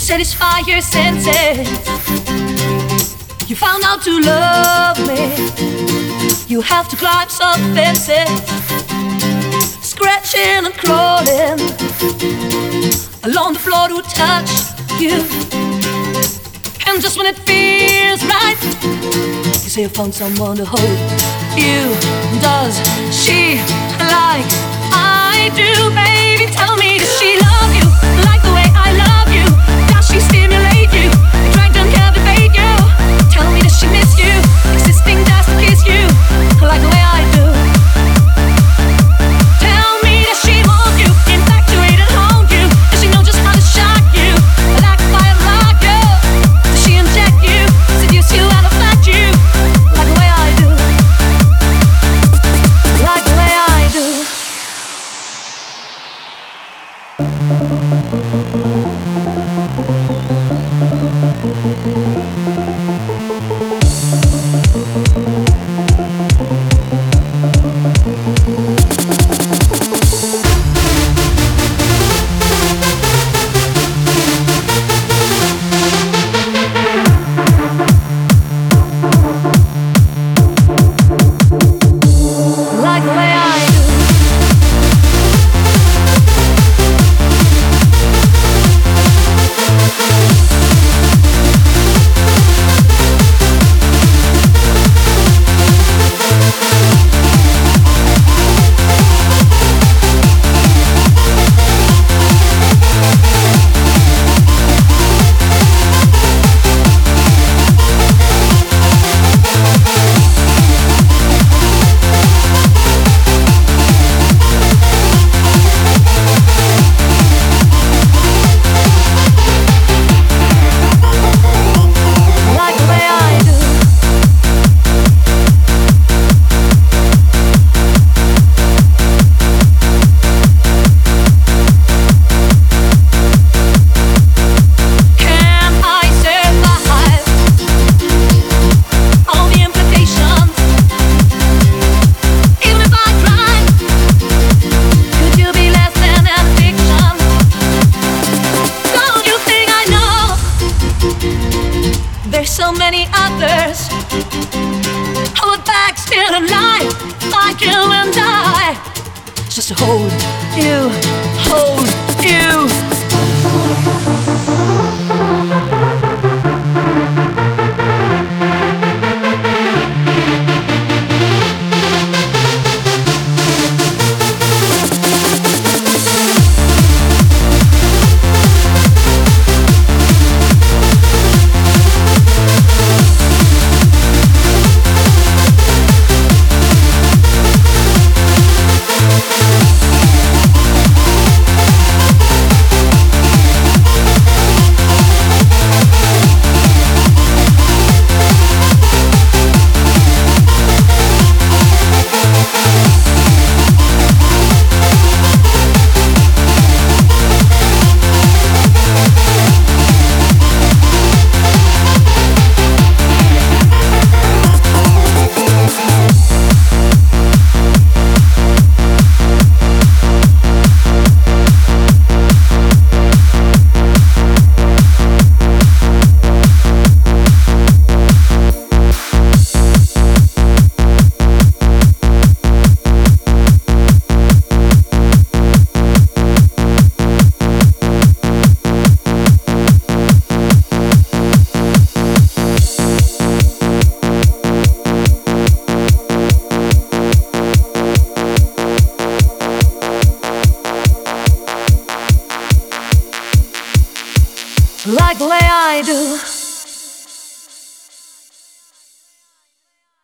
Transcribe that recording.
satisfy your senses. You found out to love me. You have to climb some fences, scratching and crawling along the floor to touch you. And just when it feels right, you say you found someone to hold you. Does she like I do, baby? Tell me, does she love you like the way I love you? Does she stimulate you, drag and captivate you? Tell me, does she miss you, existing just to kiss you like the way I do? Tell me, does she want you, infatuate and hold you? Does she know just how to shock you, like fire rock you? Does she inject you, seduce you and affect you like the way I do? Like the way I do. Like the way I do. Like the way I do. Can I survive all the implications? Even if I tried, could you be less than an addiction? Don't you think I know there's so many others who are back still alive, like you and I, just to hold you, hold you. Like the way I do.